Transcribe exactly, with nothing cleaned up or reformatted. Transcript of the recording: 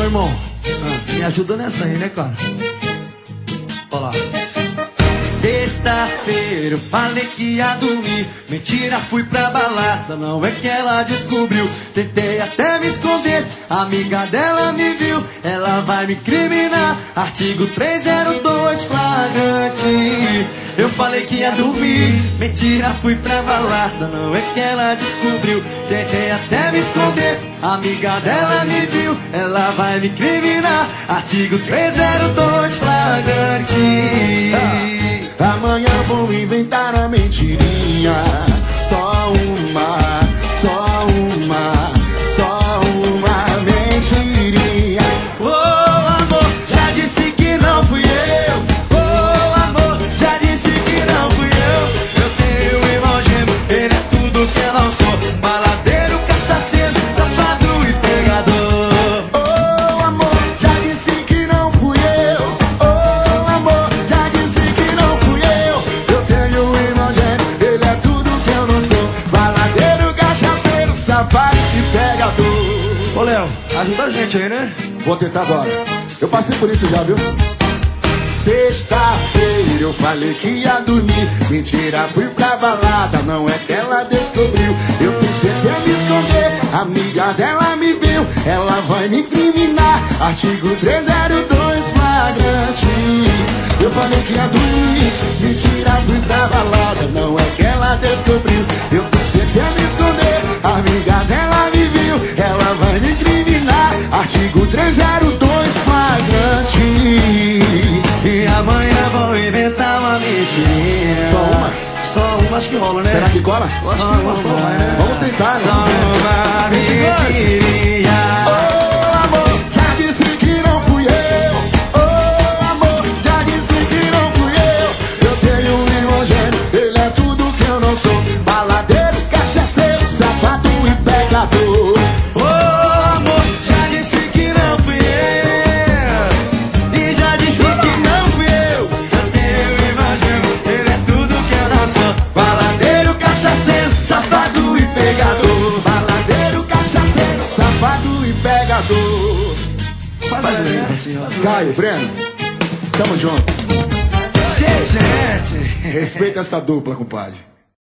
irmão, ah, me ajuda nessa aí, né, cara? Olha lá. Sexta-feira eu falei que ia dormir. Mentira, fui pra balada, não é que ela descobriu. Tentei até me esconder, a amiga dela me viu. Ela vai me incriminar, artigo trezentos e dois flagrante. Eu falei que ia dormir, mentira, fui pra balada, não é que ela descobriu. Tentei até me esconder, a amiga dela me viu. Ela vai me incriminar, artigo trezentos e dois flagrante. ah. Amanhã vou inventar a mentirinha. Só uma, só uma, só uma mentirinha. Oh, amor, já disse que não fui eu. Oh, amor, já disse que não fui eu. Eu tenho um irmão gêmeo, ele é tudo que eu não sou. Baladeiro, cachaceiro, safado e pegador. Oh, amor, já disse que não fui eu. Oh, amor, já disse que não fui eu. Eu tenho um irmão gêmeo, ele é tudo que eu não sou. Baladeiro, cachaceiro, safado e pegador. Ô, Léo, ajuda a gente aí, né? Vou tentar agora. Eu passei por isso já, viu? Sexta-feira eu falei que ia dormir. Mentira, fui pra balada, não é que ela descobriu. Eu tentei até me esconder, a amiga dela me viu. Ela vai me incriminar, artigo trezentos e dois flagrante. Eu falei que ia dormir, mentira, fui pra balada, não é que ela descobriu. Eu tentei até me esconder, a amiga dela me viu. Ela vai me incriminar, artigo trezentos e dois flagrante. E amanhã vou inventar uma mentirinha. Só uma? Só uma, acho que rola, né? Será que cola? Eu acho que uma só vai, né? Vamos tentar, né? Só uma mentirinha. Oh, amor, já disse que não fui eu. Oh, amor, já disse que não fui eu. Eu tenho um irmão gêmeo, ele é tudo que eu não sou. Baladeiro, cachaceiro, safado e pegador. Oh, amor, já disse que não fui eu. E já disse que não fui eu. Eu tenho um irmão gêmeo, ele é tudo que eu não sou. Baladeiro, cachaceiro, safado e pegador. Baladeiro, cachaceiro, safado e pegador. Faz aí, assim, ó. Caio, Breno, tamo junto. Gente, gente. Respeita essa dupla, compadre.